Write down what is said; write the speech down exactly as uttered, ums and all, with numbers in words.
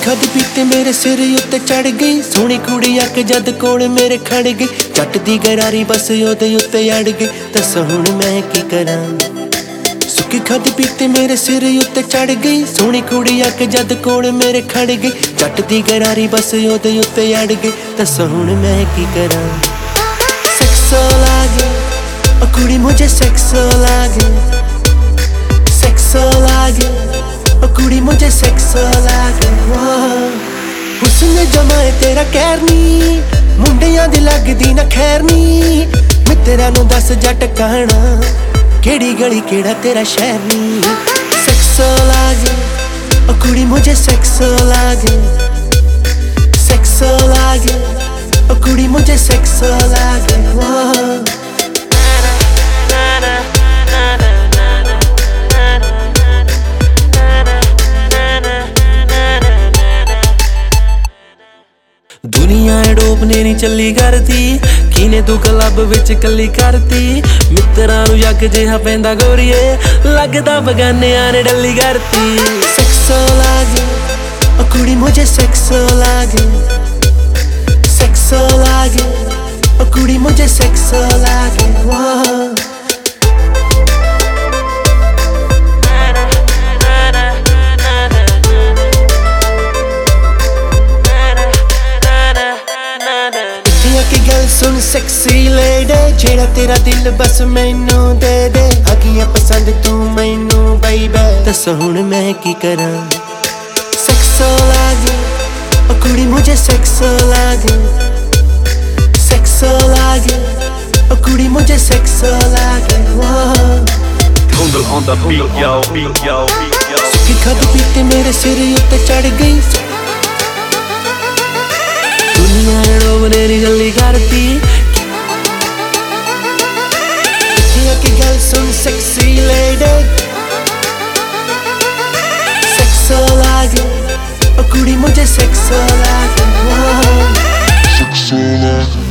खादी पीते मेरे सिर उत्ते चढ़ गई, सोहनी कुड़ी आके जद कोल मेरे खड़ गई। जट दी गरारी बस ओदे उत्ते अड़ गई, दस हुण मैं की करां। सुक्की खादी पीते मेरे सिर उत्ते चढ़ गई, सोहनी कुड़ी आके जद कोल मेरे खड़ गई। जट दी गरारी बस ओदे उत्ते अड़ गई, दस हुण मैं की करां। सेक्सो लागे ओ कुड़ी मुझे सेक्सो लागे, सेक्सो लागे ओ कुड़ी मुझे सेक्सो लागे। हुस्न जमाए तेरा कहर नी, मुंडियां दी लगदी ना खैर नी। मित्तरां नूं दस जट कहना, केड़ी गली केड़ा तेरा शहर नी। सेक्सो लागे ओ कुड़ी मुझे सेक्सो लागे, सेक्सो लागे ओ कुड़ी मुझे सेक्सो लागे। दुनिया डोबने नी चली करती, किने तू क्लब विच कली करती। मित्तरां नूं जग जिहा पैंदा गोरीए, लगदा बगानियां ने डली करती। सेक्सो लागे ओ कुड़ी मुझे सेक्सो लागे, सेक्सो लागे ओ कुड़ी मुझे सेक्सो लागे। की गल सुन सेक्सी लेडी, जेड़ा तेरा दिल बस मैनू दे दे। अगियां पसंद तू मैनू बेबी, दस हुण मैं की करां। सेक्सो लागे ओ कुड़ी मुझे सेक्सो लागे, सेक्सो लागे ओ कुड़ी मुझे सेक्सो लागे। Kundal on the beat, yo, beat, yo, beat, yo. सुक्की खादी पीते मेरे सिर उत्ते चढ़ गई, दुनिया डोबने नी गल्ली करती। की गल सुन सेक्सी लेडी, सेक्सो लागे ओ कुड़ी मुझे सेक्सो लागे, सेक्सो लागे।